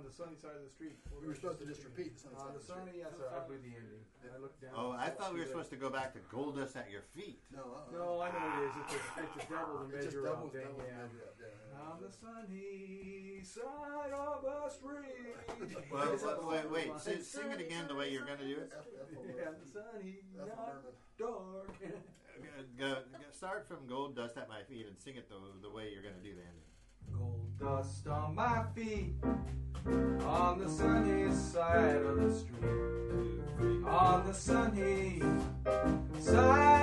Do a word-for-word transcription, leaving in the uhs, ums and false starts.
the sunny side of the street. We were supposed to just repeat the sunny On side the of the street. sunny, yes, sir. I blew the ending. I looked down. Oh, I thought we were supposed to go back to gold dust at your feet. No, uh-uh. No, I know it is. It's a, it's a double the It just measure doubles, up thing. doubles Yeah. measure up. Yeah, yeah, On yeah. the sunny side of the street. Well, wait, wait, wait. Sing, sing it again the way you're going to do it. F, F Yeah, the sunny, F not Merman. dark. Go, go, start from gold dust at my feet and sing it the, the way you're going to do the ending. Gold dust on my feet, on the sunny side of the street, on the sunny side